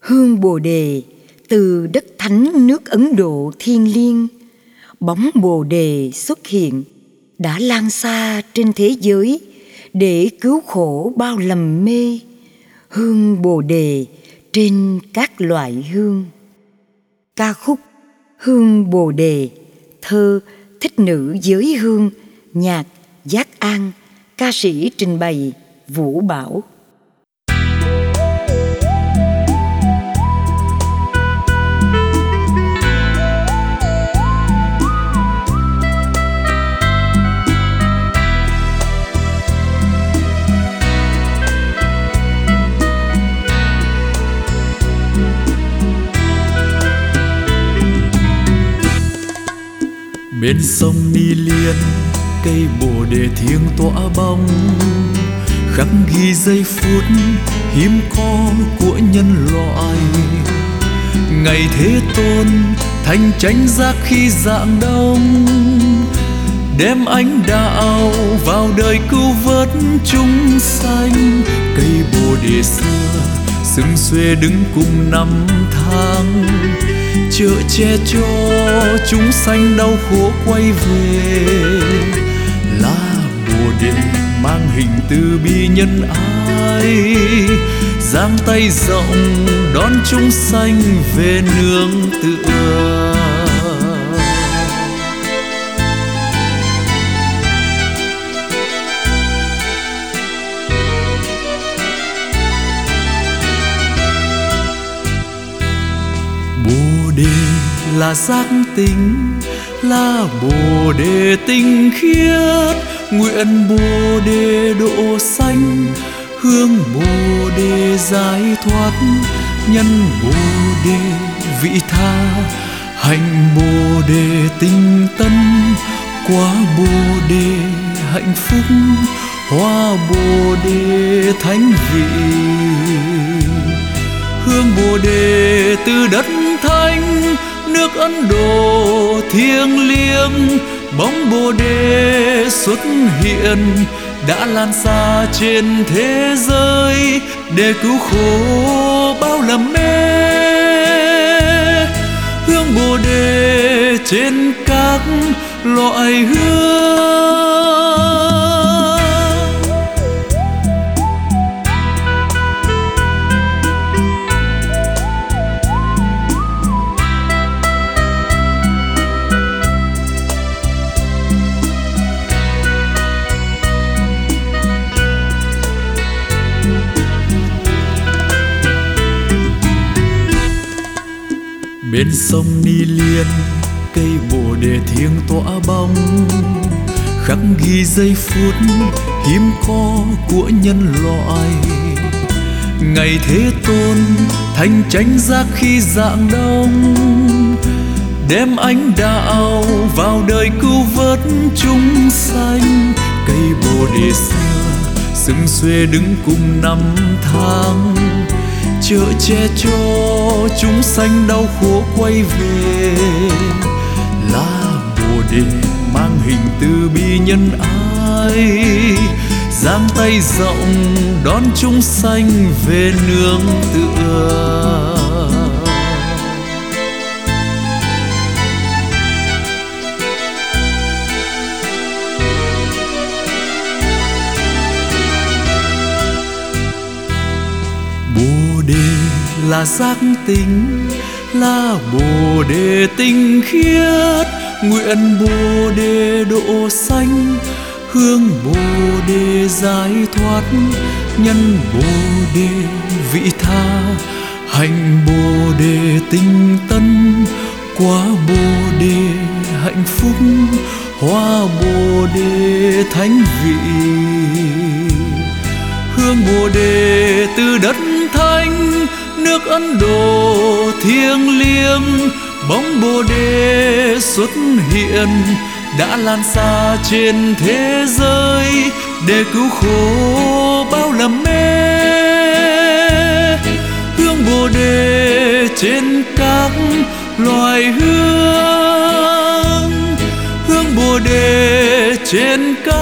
Hương Bồ Đề từ đất thánh nước Ấn Độ thiêng liêng, bóng Bồ Đề xuất hiện đã lan xa trên thế giới để cứu khổ bao lầm mê. Hương Bồ Đề trên các loại hương. Ca khúc Hương Bồ Đề, thơ Thích Nữ Giới Hương, nhạc Giác An, ca sĩ trình bày Vũ Bảo. Bên sông Ni Liên, cây Bồ Đề thiêng tỏa bóng, khắc ghi giây phút hiếm có của nhân loại. Ngày Thế Tôn thành chánh giác khi rạng đông, đem ánh đạo vào đời cứu vớt chúng sanh. Cây Bồ Đề xưa sừng xuê đứng cùng năm tháng, chở che cho chúng sanh đau khổ quay về. Lá Bồ Đề mang hình từ bi nhân ái, giang tay rộng đón chúng sanh về nương tựa. Bồ Đề là giác tình, là Bồ Đề tinh khiết, nguyện Bồ Đề độ sanh, hương Bồ Đề giải thoát, nhân Bồ Đề vị tha, hạnh Bồ Đề tinh tân, quả Bồ Đề hạnh phúc, hoa Bồ Đề thánh vị. Hương Bồ Đề từ đất thánh nước Ấn Độ thiêng liêng, bóng Bồ Đề xuất hiện đã lan xa trên thế giới để cứu khổ bao lầm mê. Hương Bồ Đề trên các loại hương. Bên sông Ni Liên, cây Bồ Đề thiêng tỏa bóng, khắc ghi giây phút hiếm có của nhân loại. Ngày Thế Tôn thành chánh giác khi rạng đông, đem ánh đạo vào đời cứu vớt chúng sanh. Cây Bồ Đề xưa sừng xuê đứng cùng năm tháng, chở che cho chúng sanh đau khổ quay về. Lá Bồ Đề mang hình từ bi nhân ái, giang tay rộng đón chúng sanh về nương tựa. Bồ Đề là giác tình, là Bồ Đề tinh khiết, nguyện Bồ Đề độ sanh, hương Bồ Đề giải thoát, nhân Bồ Đề vị tha, hạnh Bồ Đề tinh tân, quả Bồ Đề hạnh phúc, hoa Bồ Đề thánh vị. Hương Bồ Đề từ đất thánh nước Ấn Độ thiêng liêng, bóng Bồ Đề xuất hiện đã lan xa trên thế giới để cứu khổ bao lầm mê. Hương Bồ Đề trên các loại hương, hương Bồ Đề trên các